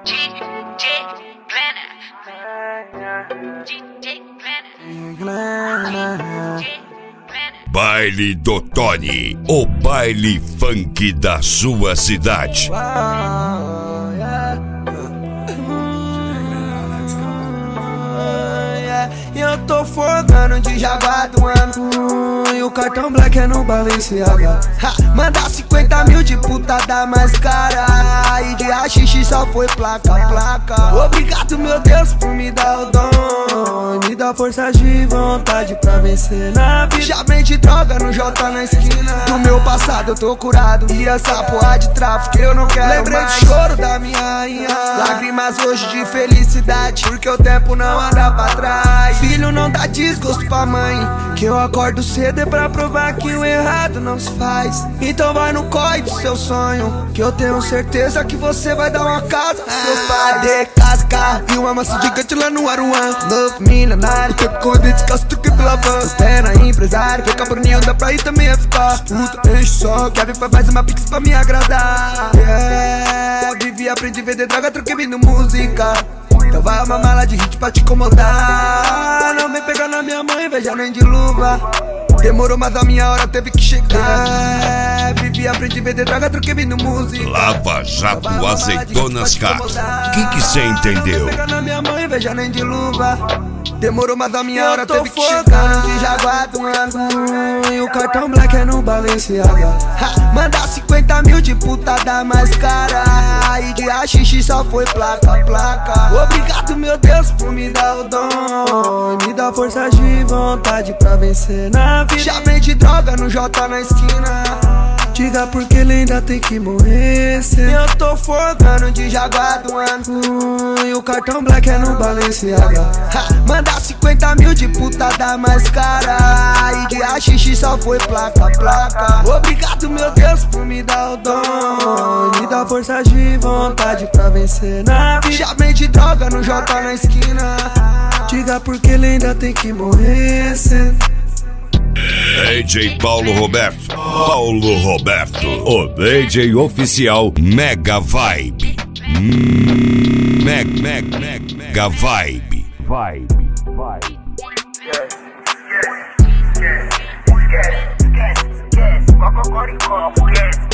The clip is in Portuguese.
Baile do Tony, o baile funk da sua cidade. Eu tô forgando de Jaguar do ano. E o cartão black é no Balenciaga. Manda 50 mil de putada mais cara. E de haxixe só foi placa. Obrigado, meu Deus, por me dar o dom. Me dá força de vontade pra vencer na vida. Já vendi droga no J na esquina. Do meu passado eu tô curado. E essa porra de tráfico eu não quero. Lembrei mais do choro da minha rainha. Lágrimas hoje de felicidade, porque o tempo não anda pra trás. Filho não dá desgosto pra mãe, que eu acordo cedo é pra provar que o errado não se faz. Então vai no corre do seu sonho, que eu tenho certeza que você vai dar uma casa pros seus pais. De casa, carro e uma massa gigante lá no Aruan. Novo milionário, tempo corrido descalço, tu que pela van. Espera empresário, vê cabroninho, dá pra ir também a ficar. Puta, enche só, quer vir pra mais uma pix pra me agradar. Vivi, aprendi a vender droga, troquei vindo música. Então vai uma mala de hit pra te incomodar. Não vem pegar na minha mãe, veja nem de luva. Demorou, mas a minha hora teve que chegar. Vivi, aprendi a vender droga, troquei vindo música. Lava Jato Azeitonas Car. Que cê entendeu? Não vem pegar na minha mãe, veja nem de luva. Demorou, mas a minha hora teve que chegar. De Jaguar do ano. E o cartão black é no Balenciaga. Manda 50 mil de putada mais cara. E de haxixe só foi placa. Obrigado, meu Deus, por me dar o dom. Me dá força de vontade pra vencer na vida. Já vendi droga no J na esquina. Diga porque ele ainda tem que morrer. Eu tô forgando de Jaguar do ano. E o cartão black é no Balenciaga. Manda 50 mil de putada mais cara. E de haxixe só foi placa. Obrigado, meu Deus, por me dar o dom. Me dá força de vontade pra vencer na vida. Já vendi droga no J na esquina. Diga porque ele ainda tem que morrer. DJ Paulo Roberto, o DJ oficial Mega Vibe. Mega Vibe. Yes.